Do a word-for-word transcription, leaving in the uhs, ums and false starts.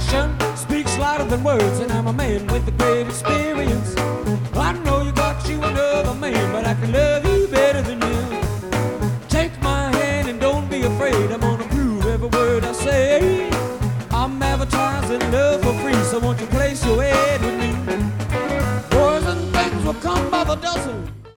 action speaks louder than words, and I'm a man with a great experience. I know you got you another man, but I can love you